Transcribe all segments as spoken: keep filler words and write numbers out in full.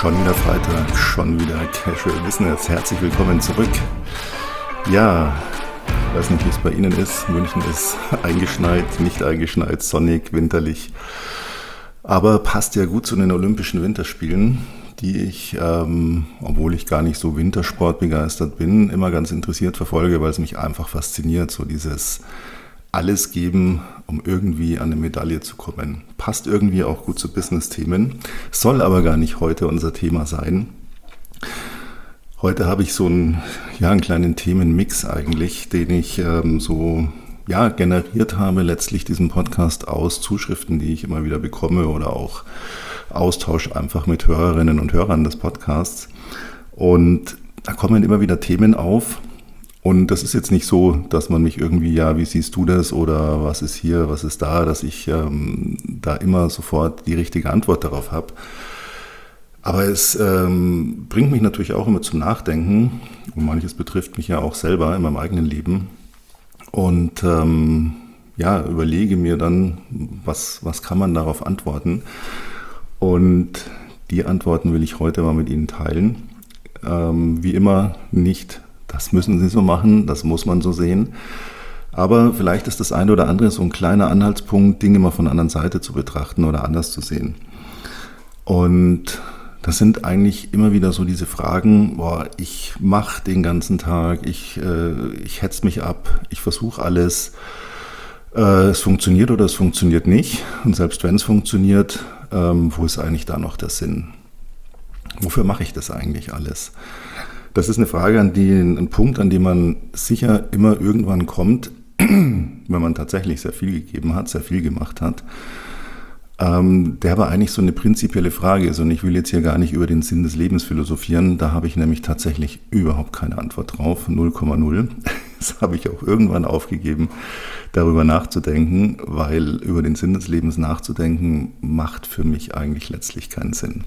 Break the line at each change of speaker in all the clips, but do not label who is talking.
Schon wieder Freitag, schon wieder Casual Business. Herzlich willkommen zurück. Ja, ich weiß nicht, wie es bei Ihnen ist. München ist eingeschneit, nicht eingeschneit, sonnig, winterlich. Aber passt ja gut zu den Olympischen Winterspielen, die ich, ähm, obwohl ich gar nicht so wintersportbegeistert bin, immer ganz interessiert verfolge, weil es mich einfach fasziniert, so dieses alles geben, um irgendwie an eine Medaille zu kommen. Passt irgendwie auch gut zu Business-Themen, soll aber gar nicht heute unser Thema sein. Heute habe ich so einen, ja, einen kleinen Themenmix eigentlich, den ich ähm, so ja, generiert habe, letztlich diesen Podcast aus Zuschriften, die ich immer wieder bekomme oder auch Austausch einfach mit Hörerinnen und Hörern des Podcasts. Und da kommen immer wieder Themen auf. Und das ist jetzt nicht so, dass man mich irgendwie, ja, wie siehst du das oder was ist hier, was ist da, dass ich ähm, da immer sofort die richtige Antwort darauf habe. Aber es ähm, bringt mich natürlich auch immer zum Nachdenken und manches betrifft mich ja auch selber in meinem eigenen Leben. Und ähm, ja, überlege mir dann, was, was kann man darauf antworten. Und die Antworten will ich heute mal mit Ihnen teilen. Ähm, wie immer nicht. Das müssen Sie so machen, das muss man so sehen. Aber vielleicht ist das eine oder andere so ein kleiner Anhaltspunkt, Dinge mal von der anderen Seite zu betrachten oder anders zu sehen. Und das sind eigentlich immer wieder so diese Fragen, boah, ich mache den ganzen Tag, ich, äh, ich hetze mich ab, ich versuche alles, äh, es funktioniert oder es funktioniert nicht. Und selbst wenn es funktioniert, ähm, wo ist eigentlich da noch der Sinn? Wofür mache ich das eigentlich alles? Das ist eine Frage, an die, ein Punkt, an dem man sicher immer irgendwann kommt, wenn man tatsächlich sehr viel gegeben hat, sehr viel gemacht hat. Ähm, der aber eigentlich so eine prinzipielle Frage ist und ich will jetzt hier gar nicht über den Sinn des Lebens philosophieren, da habe ich nämlich tatsächlich überhaupt keine Antwort drauf, null Komma null. Das habe ich auch irgendwann aufgegeben, darüber nachzudenken, weil über den Sinn des Lebens nachzudenken, macht für mich eigentlich letztlich keinen Sinn.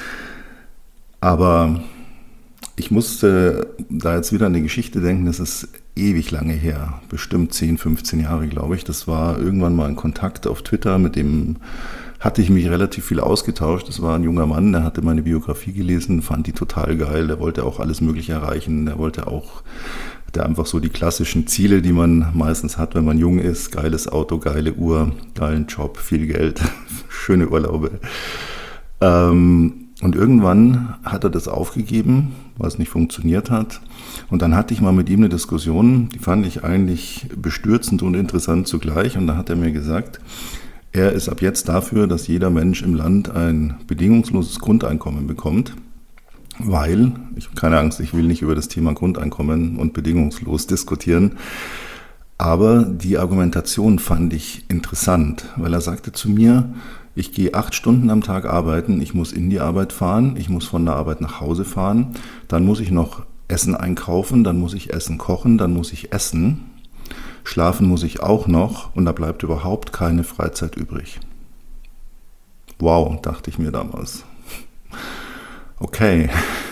Aber ich musste da jetzt wieder an eine Geschichte denken, das ist ewig lange her, bestimmt zehn, fünfzehn Jahre, glaube ich. Das war irgendwann mal ein Kontakt auf Twitter, mit dem hatte ich mich relativ viel ausgetauscht. Das war ein junger Mann, der hatte meine Biografie gelesen, fand die total geil, der wollte auch alles Mögliche erreichen, der wollte auch, der einfach so die klassischen Ziele, die man meistens hat, wenn man jung ist, geiles Auto, geile Uhr, geilen Job, viel Geld, schöne Urlaube. Ähm, Und irgendwann hat er das aufgegeben, weil es nicht funktioniert hat. Und dann hatte ich mal mit ihm eine Diskussion, die fand ich eigentlich bestürzend und interessant zugleich. Und da hat er mir gesagt, er ist ab jetzt dafür, dass jeder Mensch im Land ein bedingungsloses Grundeinkommen bekommt. Weil, ich habe keine Angst, ich will nicht über das Thema Grundeinkommen und bedingungslos diskutieren. Aber die Argumentation fand ich interessant, weil er sagte zu mir, ich gehe acht Stunden am Tag arbeiten, ich muss in die Arbeit fahren, ich muss von der Arbeit nach Hause fahren, dann muss ich noch Essen einkaufen, dann muss ich Essen kochen, dann muss ich essen, schlafen muss ich auch noch und da bleibt überhaupt keine Freizeit übrig. Wow, dachte ich mir damals. Okay,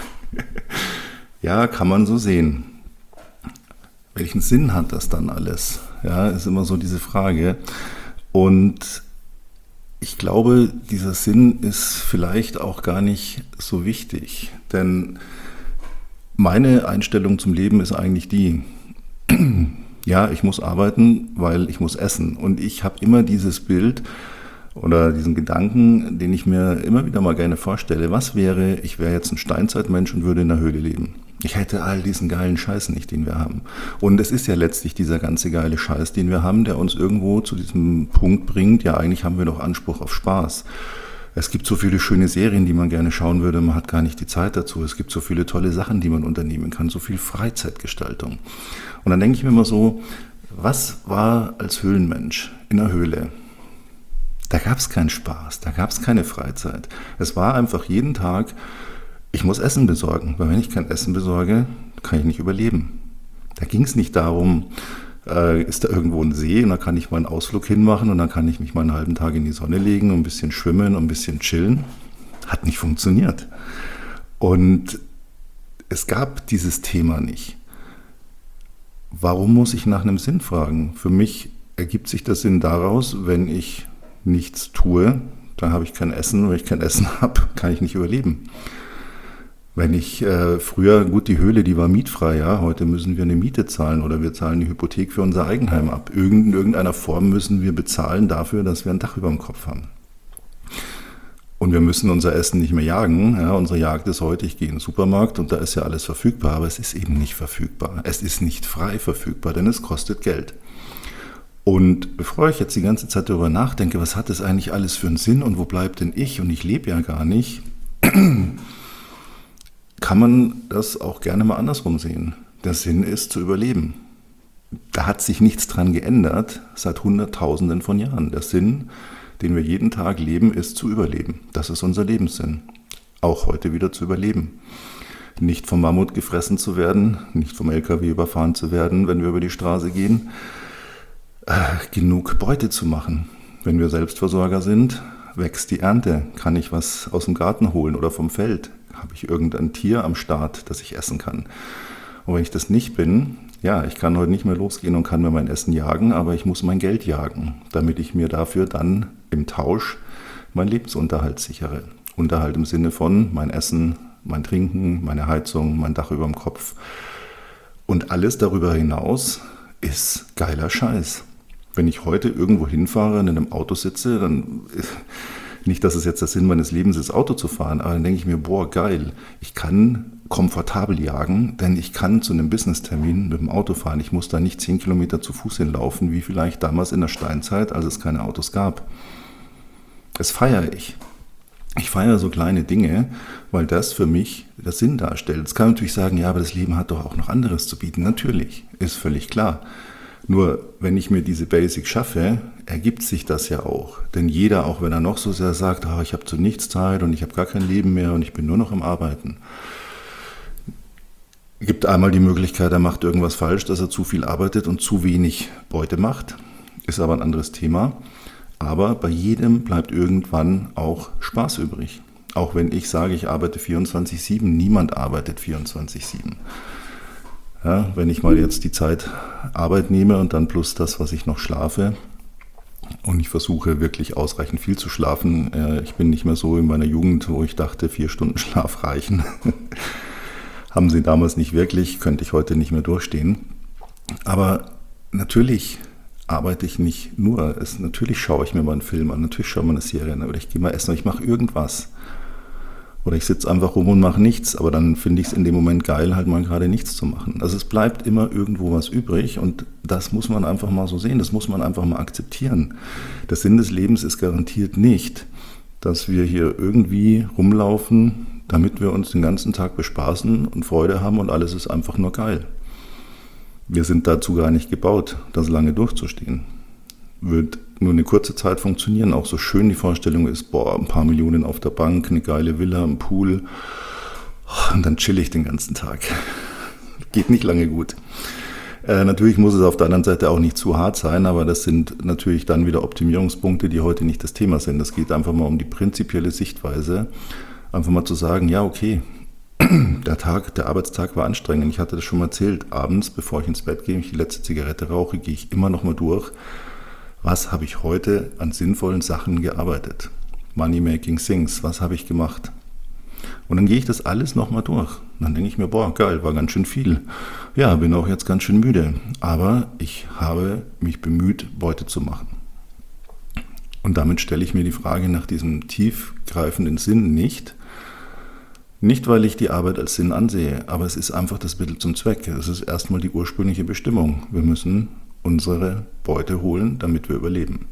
ja, kann man so sehen. Welchen Sinn hat das dann alles? Ja, ist immer so diese Frage. Und ich glaube, dieser Sinn ist vielleicht auch gar nicht so wichtig, denn meine Einstellung zum Leben ist eigentlich die, ja, ich muss arbeiten, weil ich muss essen. Und ich habe immer dieses Bild oder diesen Gedanken, den ich mir immer wieder mal gerne vorstelle, was wäre, ich wäre jetzt ein Steinzeitmensch und würde in der Höhle leben. Ich hätte all diesen geilen Scheiß nicht, den wir haben. Und es ist ja letztlich dieser ganze geile Scheiß, den wir haben, der uns irgendwo zu diesem Punkt bringt, ja, eigentlich haben wir doch Anspruch auf Spaß. Es gibt so viele schöne Serien, die man gerne schauen würde, man hat gar nicht die Zeit dazu. Es gibt so viele tolle Sachen, die man unternehmen kann, so viel Freizeitgestaltung. Und dann denke ich mir immer so, was war als Höhlenmensch in der Höhle? Da gab es keinen Spaß, da gab es keine Freizeit. Es war einfach jeden Tag, ich muss Essen besorgen, weil wenn ich kein Essen besorge, kann ich nicht überleben. Da ging es nicht darum, äh, ist da irgendwo ein See und da kann ich mal einen Ausflug hinmachen und dann kann ich mich mal einen halben Tag in die Sonne legen und ein bisschen schwimmen und ein bisschen chillen. Hat nicht funktioniert. Und es gab dieses Thema nicht. Warum muss ich nach einem Sinn fragen? Für mich ergibt sich der Sinn daraus, wenn ich nichts tue, dann habe ich kein Essen. Wenn ich kein Essen habe, kann ich nicht überleben. Wenn ich äh, früher, gut, die Höhle, die war mietfrei, ja, heute müssen wir eine Miete zahlen oder wir zahlen die Hypothek für unser Eigenheim ab. Irgend, in irgendeiner Form müssen wir bezahlen dafür, dass wir ein Dach über dem Kopf haben. Und wir müssen unser Essen nicht mehr jagen. Ja, unsere Jagd ist heute, ich gehe in den Supermarkt und da ist ja alles verfügbar, aber es ist eben nicht verfügbar. Es ist nicht frei verfügbar, denn es kostet Geld. Und bevor ich jetzt die ganze Zeit darüber nachdenke, was hat das eigentlich alles für einen Sinn und wo bleibt denn ich und ich lebe ja gar nicht, kann man das auch gerne mal andersrum sehen. Der Sinn ist zu überleben. Da hat sich nichts dran geändert seit Hunderttausenden von Jahren. Der Sinn, den wir jeden Tag leben, ist zu überleben. Das ist unser Lebenssinn. Auch heute wieder zu überleben. Nicht vom Mammut gefressen zu werden, nicht vom L K W überfahren zu werden, wenn wir über die Straße gehen. Äh, genug Beute zu machen. Wenn wir Selbstversorger sind, wächst die Ernte. Kann ich was aus dem Garten holen oder vom Feld? Habe ich irgendein Tier am Start, das ich essen kann? Und wenn ich das nicht bin, ja, ich kann heute nicht mehr losgehen und kann mir mein Essen jagen, aber ich muss mein Geld jagen, damit ich mir dafür dann im Tausch meinen Lebensunterhalt sichere. Unterhalt im Sinne von mein Essen, mein Trinken, meine Heizung, mein Dach über dem Kopf. Und alles darüber hinaus ist geiler Scheiß. Wenn ich heute irgendwo hinfahre und in einem Auto sitze, dann... Nicht, dass es jetzt der Sinn meines Lebens ist, Auto zu fahren, aber dann denke ich mir, boah, geil, ich kann komfortabel jagen, denn ich kann zu einem Business-Termin mit dem Auto fahren. Ich muss da nicht zehn Kilometer zu Fuß hinlaufen, wie vielleicht damals in der Steinzeit, als es keine Autos gab. Das feiere ich. Ich feiere so kleine Dinge, weil das für mich der Sinn darstellt. Jetzt kann man natürlich sagen, ja, aber das Leben hat doch auch noch anderes zu bieten. Natürlich, ist völlig klar. Nur, wenn ich mir diese Basics schaffe, ergibt sich das ja auch. Denn jeder, auch wenn er noch so sehr sagt, oh, ich habe zu nichts Zeit und ich habe gar kein Leben mehr und ich bin nur noch am Arbeiten, gibt einmal die Möglichkeit, er macht irgendwas falsch, dass er zu viel arbeitet und zu wenig Beute macht. Ist aber ein anderes Thema. Aber bei jedem bleibt irgendwann auch Spaß übrig. Auch wenn ich sage, ich arbeite vierundzwanzig sieben, niemand arbeitet vierundzwanzig sieben. Ja, wenn ich mal jetzt die Zeit Arbeit nehme und dann plus das, was ich noch schlafe, und ich versuche wirklich ausreichend viel zu schlafen. Äh, ich bin nicht mehr so in meiner Jugend, wo ich dachte, vier Stunden Schlaf reichen. Haben sie damals nicht wirklich, könnte ich heute nicht mehr durchstehen. Aber natürlich arbeite ich nicht nur. Es, natürlich schaue ich mir mal einen Film an, natürlich schaue ich mal eine Serie an, oder ich gehe mal essen, oder ich mache irgendwas. Oder ich sitze einfach rum und mache nichts, aber dann finde ich es in dem Moment geil, halt mal gerade nichts zu machen. Also es bleibt immer irgendwo was übrig und das muss man einfach mal so sehen, das muss man einfach mal akzeptieren. Der Sinn des Lebens ist garantiert nicht, dass wir hier irgendwie rumlaufen, damit wir uns den ganzen Tag bespaßen und Freude haben und alles ist einfach nur geil. Wir sind dazu gar nicht gebaut, das lange durchzustehen. Wird nur eine kurze Zeit funktionieren, auch so schön die Vorstellung ist, boah, ein paar Millionen auf der Bank, eine geile Villa, ein Pool und dann chill ich den ganzen Tag. Geht nicht lange gut. Äh, natürlich muss es auf der anderen Seite auch nicht zu hart sein, aber das sind natürlich dann wieder Optimierungspunkte, die heute nicht das Thema sind. Es geht einfach mal um die prinzipielle Sichtweise, einfach mal zu sagen, ja okay, der Tag, der Arbeitstag war anstrengend. Ich hatte das schon mal erzählt, abends, bevor ich ins Bett gehe, ich die letzte Zigarette rauche, gehe ich immer noch mal durch, was habe ich heute an sinnvollen Sachen gearbeitet? Money Making Things, was habe ich gemacht? Und dann gehe ich das alles nochmal durch. Und dann denke ich mir, boah, geil, war ganz schön viel. Ja, bin auch jetzt ganz schön müde. Aber ich habe mich bemüht, Beute zu machen. Und damit stelle ich mir die Frage nach diesem tiefgreifenden Sinn nicht. Nicht, weil ich die Arbeit als Sinn ansehe, aber es ist einfach das Mittel zum Zweck. Es ist erstmal die ursprüngliche Bestimmung. Wir müssen unsere Beute holen, damit wir überleben.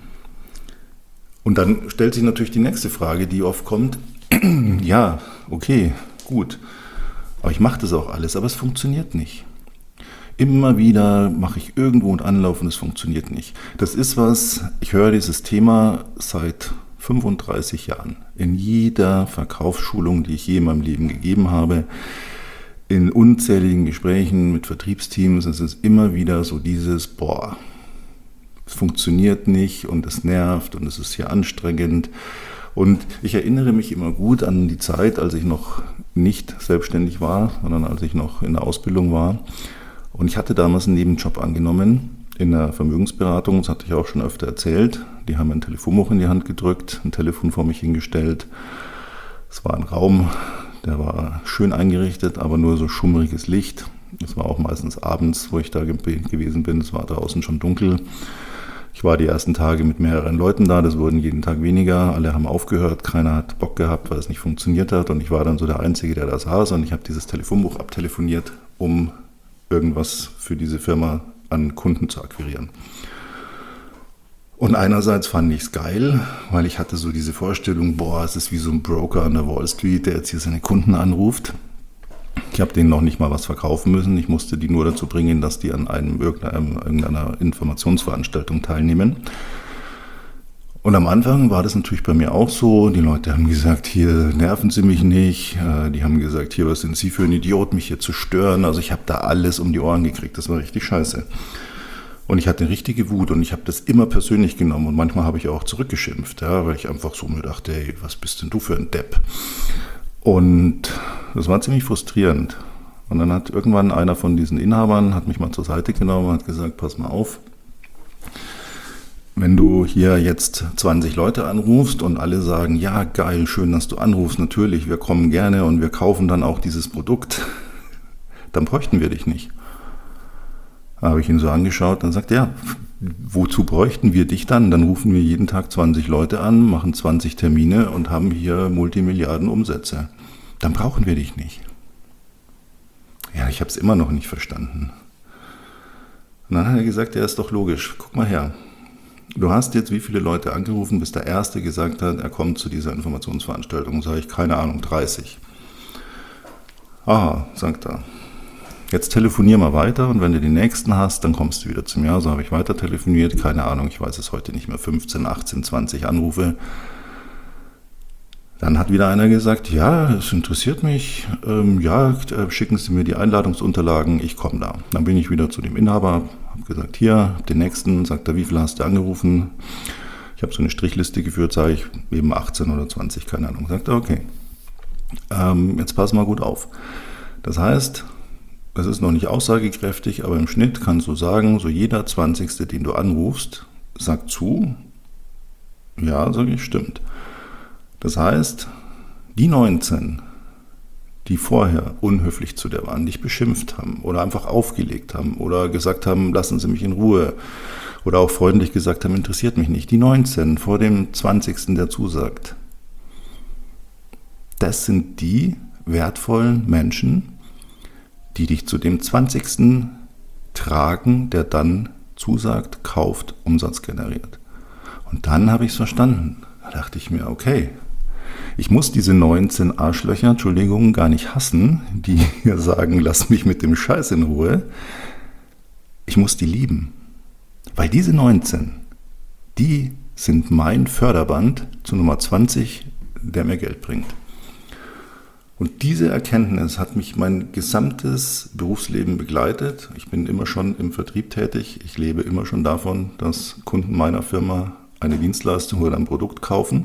Und dann stellt sich natürlich die nächste Frage, die oft kommt. Ja, okay, gut, aber ich mache das auch alles, aber es funktioniert nicht. Immer wieder mache ich irgendwo einen Anlauf und es funktioniert nicht. Das ist was, ich höre dieses Thema seit fünfunddreißig Jahren. In jeder Verkaufsschulung, die ich je in meinem Leben gegeben habe, in unzähligen Gesprächen mit Vertriebsteams, es ist immer wieder so dieses, boah, es funktioniert nicht und es nervt und es ist hier anstrengend. Und ich erinnere mich immer gut an die Zeit, als ich noch nicht selbstständig war, sondern als ich noch in der Ausbildung war. Und ich hatte damals einen Nebenjob angenommen in der Vermögensberatung, das hatte ich auch schon öfter erzählt. Die haben mir ein Telefonbuch in die Hand gedrückt, ein Telefon vor mich hingestellt. Es war ein Raum, der war schön eingerichtet, aber nur so schummriges Licht. Das war auch meistens abends, wo ich da ge- gewesen bin. Es war draußen schon dunkel. Ich war die ersten Tage mit mehreren Leuten da, das wurden jeden Tag weniger. Alle haben aufgehört, keiner hat Bock gehabt, weil es nicht funktioniert hat. Und ich war dann so der Einzige, der da saß. Und ich habe dieses Telefonbuch abtelefoniert, um irgendwas für diese Firma an Kunden zu akquirieren. Und einerseits fand ich es geil, weil ich hatte so diese Vorstellung, boah, es ist wie so ein Broker an der Wall Street, der jetzt hier seine Kunden anruft. Ich habe denen noch nicht mal was verkaufen müssen. Ich musste die nur dazu bringen, dass die an einem, irgendeiner, irgendeiner Informationsveranstaltung teilnehmen. Und am Anfang war das natürlich bei mir auch so. Die Leute haben gesagt, hier nerven Sie mich nicht. Die haben gesagt, hier, was sind Sie für ein Idiot, mich hier zu stören. Also ich habe da alles um die Ohren gekriegt. Das war richtig scheiße. Und ich hatte eine richtige Wut und ich habe das immer persönlich genommen. Und manchmal habe ich auch zurückgeschimpft, ja, weil ich einfach so mir dachte, ey, was bist denn du für ein Depp? Und das war ziemlich frustrierend. Und dann hat irgendwann einer von diesen Inhabern, hat mich mal zur Seite genommen und hat gesagt, pass mal auf, wenn du hier jetzt zwanzig Leute anrufst und alle sagen, ja geil, schön, dass du anrufst, natürlich, wir kommen gerne und wir kaufen dann auch dieses Produkt, dann bräuchten wir dich nicht. Da habe ich ihn so angeschaut und sagt, ja, wozu bräuchten wir dich dann? Dann rufen wir jeden Tag zwanzig Leute an, machen zwanzig Termine und haben hier Multimilliarden Umsätze. Dann brauchen wir dich nicht. Ja, ich habe es immer noch nicht verstanden. Und dann hat er gesagt, ja, ist doch logisch. Guck mal her. Du hast jetzt wie viele Leute angerufen, bis der Erste gesagt hat, er kommt zu dieser Informationsveranstaltung. Sage ich, keine Ahnung, dreißig. Aha, sagt er. Jetzt telefonier mal weiter und wenn du den nächsten hast, dann kommst du wieder zu mir. So habe ich weiter telefoniert, keine Ahnung, ich weiß es heute nicht mehr, fünfzehn, achtzehn, zwanzig Anrufe. Dann hat wieder einer gesagt, ja, es interessiert mich, ähm, ja, schicken Sie mir die Einladungsunterlagen, ich komme da. Dann bin ich wieder zu dem Inhaber, habe gesagt, hier, den nächsten, sagt er, wie viel hast du angerufen? Ich habe so eine Strichliste geführt, sage ich, eben achtzehn oder zwanzig, keine Ahnung. Sagt er, okay, ähm, jetzt pass mal gut auf. Das heißt, das ist noch nicht aussagekräftig, aber im Schnitt kannst du sagen, so jeder zwanzigste, den du anrufst, sagt zu. Ja, sage ich, stimmt. Das heißt, die neunzehn, die vorher unhöflich zu dir waren, dich beschimpft haben oder einfach aufgelegt haben oder gesagt haben, lassen Sie mich in Ruhe oder auch freundlich gesagt haben, interessiert mich nicht. Die neunzehn vor dem zwanzigsten, der zusagt. Das sind die wertvollen Menschen, die dich zu dem zwanzigsten tragen, der dann zusagt, kauft, Umsatz generiert. Und dann habe ich es verstanden. Da dachte ich mir, okay, ich muss diese neunzehn Arschlöcher, Entschuldigung, gar nicht hassen, die hier sagen, lass mich mit dem Scheiß in Ruhe. Ich muss die lieben. Weil diese neunzehn, die sind mein Förderband zu Nummer zwanzig, der mir Geld bringt. Und diese Erkenntnis hat mich mein gesamtes Berufsleben begleitet. Ich bin immer schon im Vertrieb tätig. Ich lebe immer schon davon, dass Kunden meiner Firma eine Dienstleistung oder ein Produkt kaufen.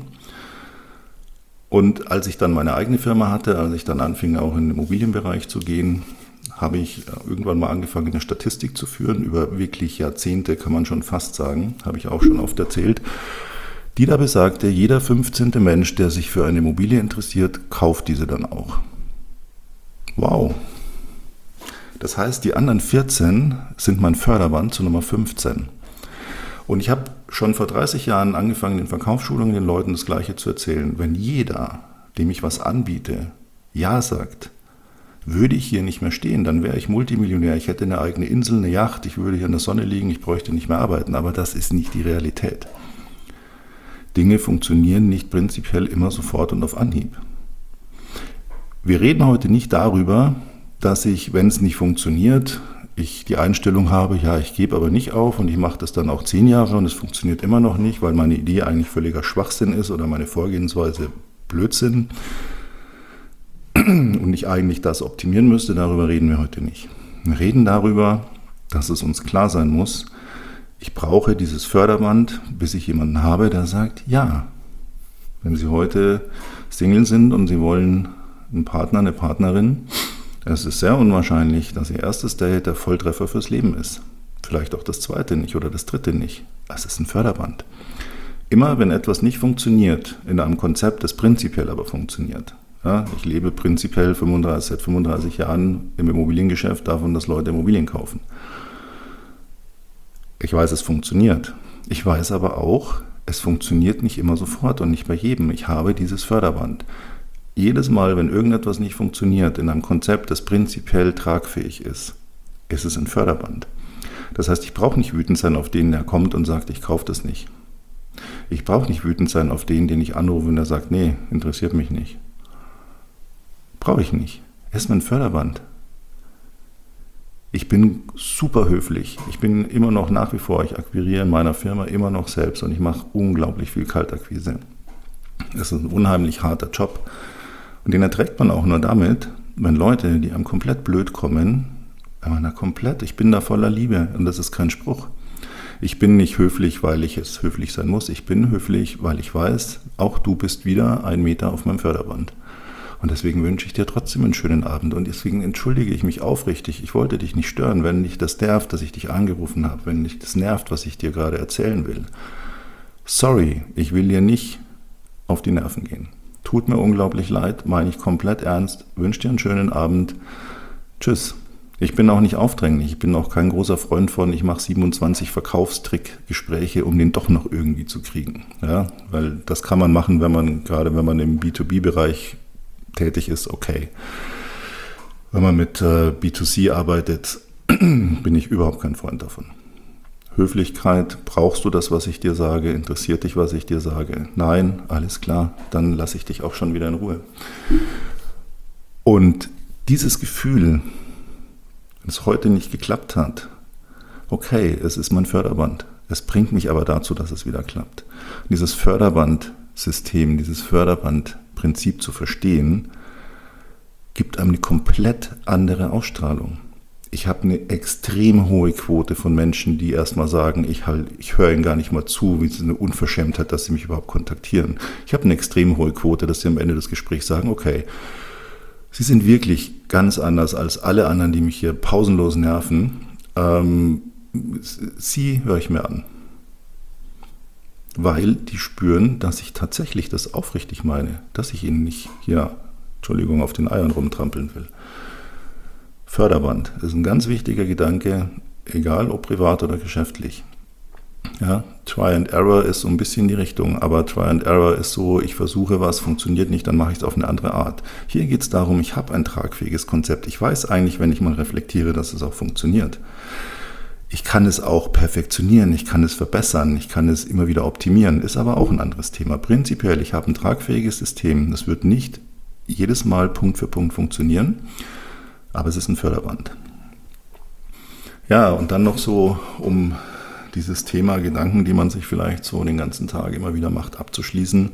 Und als ich dann meine eigene Firma hatte, als ich dann anfing, auch in den Immobilienbereich zu gehen, habe ich irgendwann mal angefangen, eine Statistik zu führen. Über wirklich Jahrzehnte, kann man schon fast sagen, habe ich auch schon oft erzählt. Die da besagte, jeder fünfzehnte Mensch, der sich für eine Immobilie interessiert, kauft diese dann auch. Wow. Das heißt, die anderen vierzehn sind mein Förderband zu Nummer fünfzehn. Und ich habe schon vor dreißig Jahren angefangen, in Verkaufsschulungen den Leuten das Gleiche zu erzählen. Wenn jeder, dem ich was anbiete, Ja sagt, würde ich hier nicht mehr stehen, dann wäre ich Multimillionär. Ich hätte eine eigene Insel, eine Yacht, ich würde hier in der Sonne liegen, ich bräuchte nicht mehr arbeiten. Aber das ist nicht die Realität. Dinge funktionieren nicht prinzipiell immer sofort und auf Anhieb. Wir reden heute nicht darüber, dass ich, wenn es nicht funktioniert, ich die Einstellung habe, ja, ich gebe aber nicht auf und ich mache das dann auch zehn Jahre und es funktioniert immer noch nicht, weil meine Idee eigentlich völliger Schwachsinn ist oder meine Vorgehensweise Blödsinn und ich eigentlich das optimieren müsste. Darüber reden wir heute nicht. Wir reden darüber, dass es uns klar sein muss, ich brauche dieses Förderband, bis ich jemanden habe, der sagt, ja. Wenn Sie heute Single sind und Sie wollen einen Partner, eine Partnerin, es ist sehr unwahrscheinlich, dass Ihr erstes Date der Volltreffer fürs Leben ist. Vielleicht auch das zweite nicht oder das dritte nicht. Es ist ein Förderband. Immer wenn etwas nicht funktioniert, in einem Konzept, das prinzipiell aber funktioniert, Ja, ich lebe prinzipiell fünfunddreißig, seit fünfunddreißig Jahren im Immobiliengeschäft davon, dass Leute Immobilien kaufen. Ich weiß, es funktioniert. Ich weiß aber auch, es funktioniert nicht immer sofort und nicht bei jedem. Ich habe dieses Förderband. Jedes Mal, wenn irgendetwas nicht funktioniert in einem Konzept, das prinzipiell tragfähig ist, ist es ein Förderband. Das heißt, ich brauche nicht wütend sein auf den, der kommt und sagt, ich kaufe das nicht. Ich brauche nicht wütend sein auf den, den ich anrufe und der sagt, nee, interessiert mich nicht. Brauche ich nicht. Es ist mein Förderband. Ich bin super höflich. Ich bin immer noch nach wie vor, ich akquiriere in meiner Firma immer noch selbst und ich mache unglaublich viel Kaltakquise. Das ist ein unheimlich harter Job. Und den erträgt man auch nur damit, wenn Leute, die einem komplett blöd kommen, wenn man da komplett, ich bin da voller Liebe und das ist kein Spruch. Ich bin nicht höflich, weil ich jetzt höflich sein muss. Ich bin höflich, weil ich weiß, auch du bist wieder ein Meter auf meinem Förderband. Und deswegen wünsche ich dir trotzdem einen schönen Abend und deswegen entschuldige ich mich aufrichtig. Ich wollte dich nicht stören, wenn dich das nervt, dass ich dich angerufen habe, wenn dich das nervt, was ich dir gerade erzählen will. Sorry, ich will dir nicht auf die Nerven gehen. Tut mir unglaublich leid, meine ich komplett ernst. Wünsche dir einen schönen Abend. Tschüss. Ich bin auch nicht aufdringlich, ich bin auch kein großer Freund von, ich mache siebenundzwanzig Verkaufstrickgespräche, um den doch noch irgendwie zu kriegen. Ja, weil das kann man machen, wenn man, gerade wenn man im B zwei B-Bereich tätig ist, okay. Wenn man mit äh, B zwei C arbeitet, bin ich überhaupt kein Freund davon. Höflichkeit, brauchst du das, was ich dir sage? Interessiert dich, was ich dir sage? Nein, alles klar, dann lasse ich dich auch schon wieder in Ruhe. Und dieses Gefühl, wenn es heute nicht geklappt hat, okay, es ist mein Förderband. Es bringt mich aber dazu, dass es wieder klappt. Und dieses Förderbandsystem, dieses Förderbandprinzip zu verstehen, gibt einem eine komplett andere Ausstrahlung. Ich habe eine extrem hohe Quote von Menschen, die erstmal sagen, ich, halt, ich höre ihnen gar nicht mal zu, wie es eine Unverschämtheit, dass sie mich überhaupt kontaktieren. Ich habe eine extrem hohe Quote, dass sie am Ende des Gesprächs sagen, okay, Sie sind wirklich ganz anders als alle anderen, die mich hier pausenlos nerven. Ähm, Sie höre ich mir an. Weil die spüren, dass ich tatsächlich das aufrichtig meine, dass ich ihnen nicht hier, Entschuldigung, auf den Eiern rumtrampeln will. Förderband ist ein ganz wichtiger Gedanke, egal ob privat oder geschäftlich. Ja, Try and Error ist so ein bisschen die Richtung, aber Try and Error ist so, ich versuche was, funktioniert nicht, dann mache ich es auf eine andere Art. Hier geht es darum, ich habe ein tragfähiges Konzept. Ich weiß eigentlich, wenn ich mal reflektiere, dass es auch funktioniert. Ich kann es auch perfektionieren, ich kann es verbessern, ich kann es immer wieder optimieren, ist aber auch ein anderes Thema. Prinzipiell, ich habe ein tragfähiges System, das wird nicht jedes Mal Punkt für Punkt funktionieren, aber es ist ein Förderband. Ja, und dann noch so, um dieses Thema Gedanken, die man sich vielleicht so den ganzen Tag immer wieder macht, abzuschließen.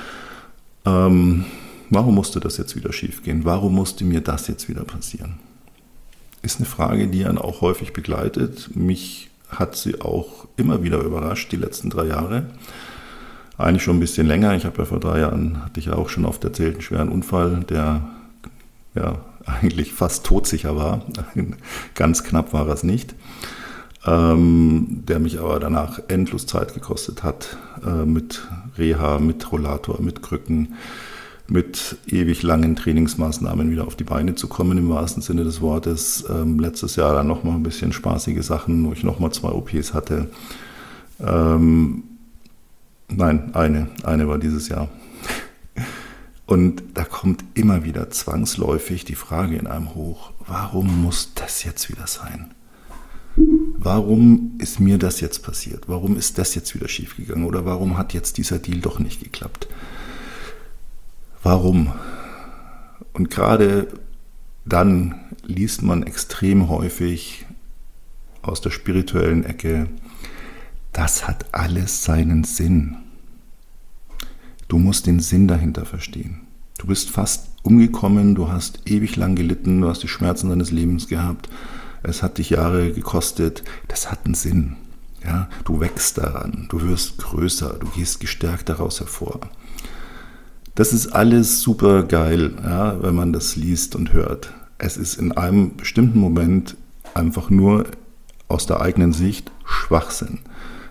Ähm, warum musste das jetzt wieder schiefgehen? Warum musste mir das jetzt wieder passieren? Ist eine Frage, die einen auch häufig begleitet. Mich hat sie auch immer wieder überrascht, die letzten drei Jahre. Eigentlich schon ein bisschen länger. Ich habe ja vor drei Jahren, hatte ich ja auch schon oft erzählt, einen schweren Unfall, der ja eigentlich fast todsicher war. Ganz knapp war es nicht. Ähm, der mich aber danach endlos Zeit gekostet hat, äh, mit Reha, mit Rollator, mit Krücken, mit ewig langen Trainingsmaßnahmen wieder auf die Beine zu kommen, im wahrsten Sinne des Wortes. Ähm, letztes Jahr dann nochmal ein bisschen spaßige Sachen, wo ich nochmal zwei O Ps hatte. Ähm, nein, eine, eine war dieses Jahr. Und da kommt immer wieder zwangsläufig die Frage in einem hoch, warum muss das jetzt wieder sein? Warum ist mir das jetzt passiert? Warum ist das jetzt wieder schiefgegangen? Oder warum hat jetzt dieser Deal doch nicht geklappt? Warum? Und gerade dann liest man extrem häufig aus der spirituellen Ecke, das hat alles seinen Sinn. Du musst den Sinn dahinter verstehen. Du bist fast umgekommen, du hast ewig lang gelitten, du hast die Schmerzen deines Lebens gehabt. Es hat dich Jahre gekostet, das hat einen Sinn. Ja, du wächst daran, du wirst größer, du gehst gestärkt daraus hervor. Das ist alles super geil, ja, wenn man das liest und hört. Es ist in einem bestimmten Moment einfach nur aus der eigenen Sicht Schwachsinn.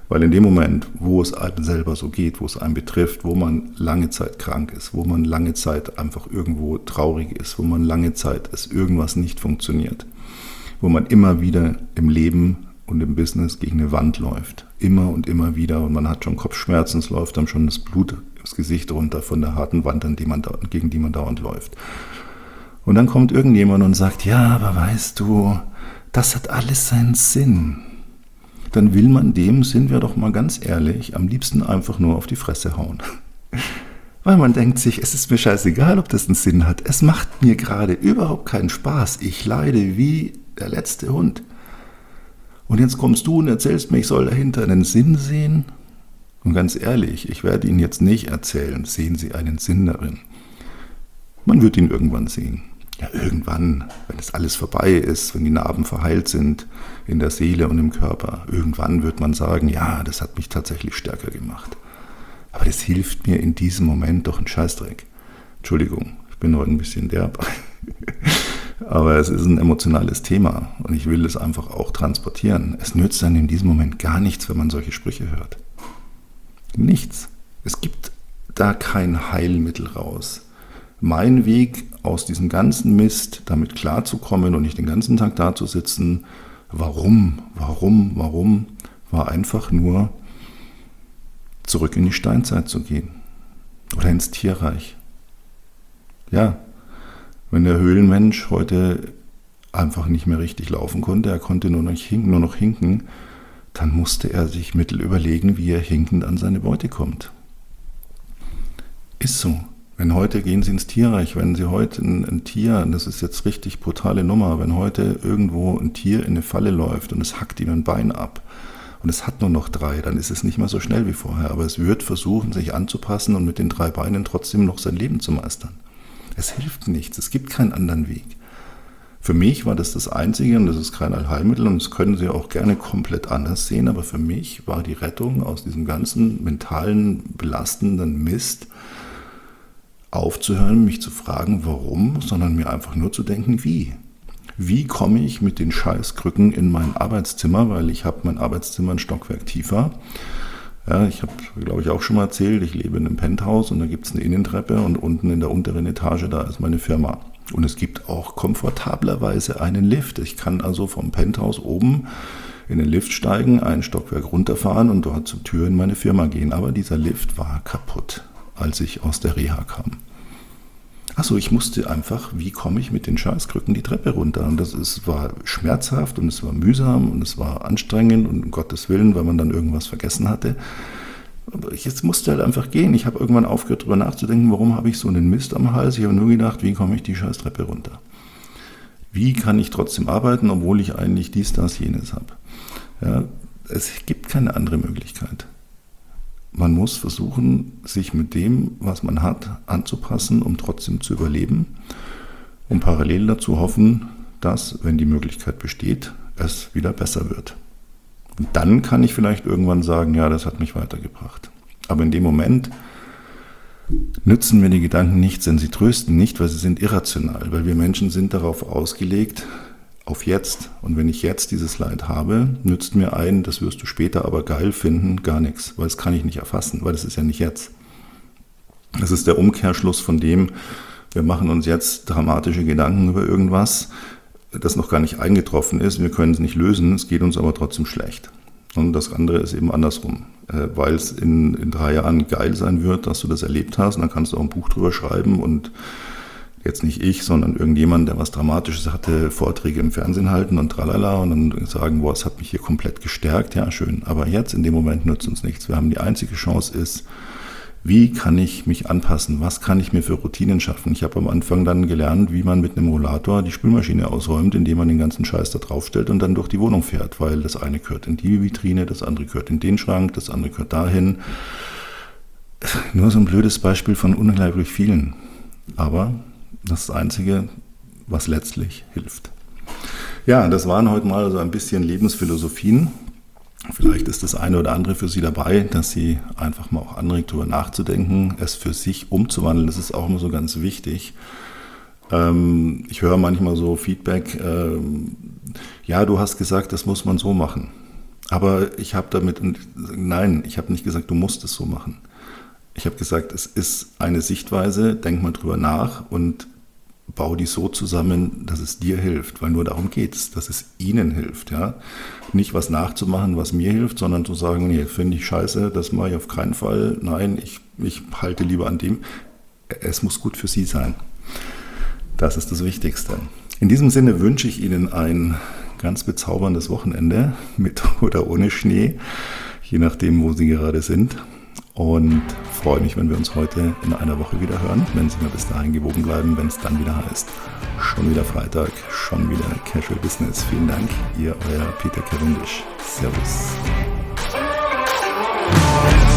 Weil in dem Moment, wo es einem selber so geht, wo es einen betrifft, wo man lange Zeit krank ist, wo man lange Zeit einfach irgendwo traurig ist, wo man lange Zeit es irgendwas nicht funktioniert, wo man immer wieder im Leben und im Business gegen eine Wand läuft, immer und immer wieder, und man hat schon Kopfschmerzen, es läuft dann schon das Blut ins Gesicht runter von der harten Wand, an die man, gegen die man dauernd läuft. Und dann kommt irgendjemand und sagt, ja, aber weißt du, das hat alles seinen Sinn. Dann will man dem, sind wir doch mal ganz ehrlich, am liebsten einfach nur auf die Fresse hauen. Weil man denkt sich, es ist mir scheißegal, ob das einen Sinn hat. Es macht mir gerade überhaupt keinen Spaß. Ich leide wie der letzte Hund. Und jetzt kommst du und erzählst mir, ich soll dahinter einen Sinn sehen. Und ganz ehrlich, ich werde Ihnen jetzt nicht erzählen, sehen Sie einen Sinn darin. Man wird ihn irgendwann sehen. Ja, irgendwann, wenn das alles vorbei ist, wenn die Narben verheilt sind in der Seele und im Körper, irgendwann wird man sagen, ja, das hat mich tatsächlich stärker gemacht. Aber das hilft mir in diesem Moment doch ein Scheißdreck. Entschuldigung, ich bin heute ein bisschen derb. Aber es ist ein emotionales Thema und ich will es einfach auch transportieren. Es nützt dann in diesem Moment gar nichts, wenn man solche Sprüche hört. Nichts. Es gibt da kein Heilmittel raus. Mein Weg aus diesem ganzen Mist, damit klarzukommen und nicht den ganzen Tag da zu sitzen, warum, warum, warum, war einfach nur zurück in die Steinzeit zu gehen oder ins Tierreich. Ja, wenn der Höhlenmensch heute einfach nicht mehr richtig laufen konnte, er konnte nur noch hinken, nur noch hinken, dann musste er sich Mittel überlegen, wie er hinkend an seine Beute kommt. Ist so. Wenn heute gehen Sie ins Tierreich, wenn Sie heute ein, ein Tier, das ist jetzt richtig brutale Nummer, wenn heute irgendwo ein Tier in eine Falle läuft und es hackt ihm ein Bein ab und es hat nur noch drei, dann ist es nicht mehr so schnell wie vorher, aber es wird versuchen, sich anzupassen und mit den drei Beinen trotzdem noch sein Leben zu meistern. Es hilft nichts, es gibt keinen anderen Weg. Für mich war das das Einzige und das ist kein Allheilmittel und das können Sie auch gerne komplett anders sehen, aber für mich war die Rettung aus diesem ganzen mentalen, belastenden Mist, aufzuhören, mich zu fragen, warum, sondern mir einfach nur zu denken, wie. Wie komme ich mit den Scheißkrücken in mein Arbeitszimmer, weil ich habe mein Arbeitszimmer ein Stockwerk tiefer. Ja, ich habe, glaube ich, auch schon mal erzählt, ich lebe in einem Penthouse und da gibt es eine Innentreppe und unten in der unteren Etage, da ist meine Firma. Und es gibt auch komfortablerweise einen Lift. Ich kann also vom Penthouse oben in den Lift steigen, ein Stockwerk runterfahren und dort zur Tür in meine Firma gehen. Aber dieser Lift war kaputt, als ich aus der Reha kam. Achso, ich musste einfach, wie komme ich mit den Scheißkrücken die Treppe runter? Und das ist, war schmerzhaft und es war mühsam und es war anstrengend und um Gottes Willen, weil man dann irgendwas vergessen hatte. Aber ich jetzt musste halt einfach gehen. Ich habe irgendwann aufgehört, darüber nachzudenken, warum habe ich so einen Mist am Hals? Ich habe nur gedacht, wie komme ich die Scheißtreppe runter? Wie kann ich trotzdem arbeiten, obwohl ich eigentlich dies, das, jenes habe? Ja, es gibt keine andere Möglichkeit. Man muss versuchen, sich mit dem, was man hat, anzupassen, um trotzdem zu überleben. Und parallel dazu hoffen, dass, wenn die Möglichkeit besteht, es wieder besser wird. Und dann kann ich vielleicht irgendwann sagen, ja, das hat mich weitergebracht. Aber in dem Moment nützen mir die Gedanken nichts, denn sie trösten nicht, weil sie sind irrational. Weil wir Menschen sind darauf ausgelegt, auf jetzt. Und wenn ich jetzt dieses Leid habe, nützt mir ein, das wirst du später aber geil finden, gar nichts. Weil das kann ich nicht erfassen, weil das ist ja nicht jetzt. Das ist der Umkehrschluss von dem, wir machen uns jetzt dramatische Gedanken über irgendwas, das noch gar nicht eingetroffen ist. Wir können es nicht lösen, es geht uns aber trotzdem schlecht. Und das andere ist eben andersrum. Weil es in, in drei Jahren geil sein wird, dass du das erlebt hast. Und dann kannst du auch ein Buch drüber schreiben und jetzt nicht ich, sondern irgendjemand, der was Dramatisches hatte, Vorträge im Fernsehen halten und tralala und dann sagen, boah, es hat mich hier komplett gestärkt. Ja, schön. Aber jetzt, in dem Moment, nützt uns nichts. Wir haben die einzige Chance ist, wie kann ich mich anpassen? Was kann ich mir für Routinen schaffen? Ich habe am Anfang dann gelernt, wie man mit einem Rollator die Spülmaschine ausräumt, indem man den ganzen Scheiß da draufstellt und dann durch die Wohnung fährt, weil das eine gehört in die Vitrine, das andere gehört in den Schrank, das andere gehört dahin. Nur so ein blödes Beispiel von unglaublich vielen. Aber das ist das Einzige, was letztlich hilft. Ja, das waren heute mal so ein bisschen Lebensphilosophien. Vielleicht ist das eine oder andere für Sie dabei, dass Sie einfach mal auch anregt, darüber nachzudenken, es für sich umzuwandeln. Das ist auch immer so ganz wichtig. Ähm, ich höre manchmal so Feedback, ähm, ja, du hast gesagt, das muss man so machen. Aber ich habe damit, nein, ich habe nicht gesagt, du musst es so machen. Ich habe gesagt, es ist eine Sichtweise, denk mal drüber nach und bau die so zusammen, dass es dir hilft, weil nur darum geht es, dass es ihnen hilft. Ja? Nicht was nachzumachen, was mir hilft, sondern zu sagen, nee, finde ich scheiße, das mache ich auf keinen Fall. Nein, ich, ich halte lieber an dem. Es muss gut für sie sein. Das ist das Wichtigste. In diesem Sinne wünsche ich Ihnen ein ganz bezauberndes Wochenende mit oder ohne Schnee, je nachdem, wo Sie gerade sind. Und freue mich, wenn wir uns heute in einer Woche wieder hören, wenn Sie mir bis dahin gewogen bleiben, wenn es dann wieder heißt, schon wieder Freitag, schon wieder Casual Business. Vielen Dank, Ihr euer Peter Cavendish. Servus.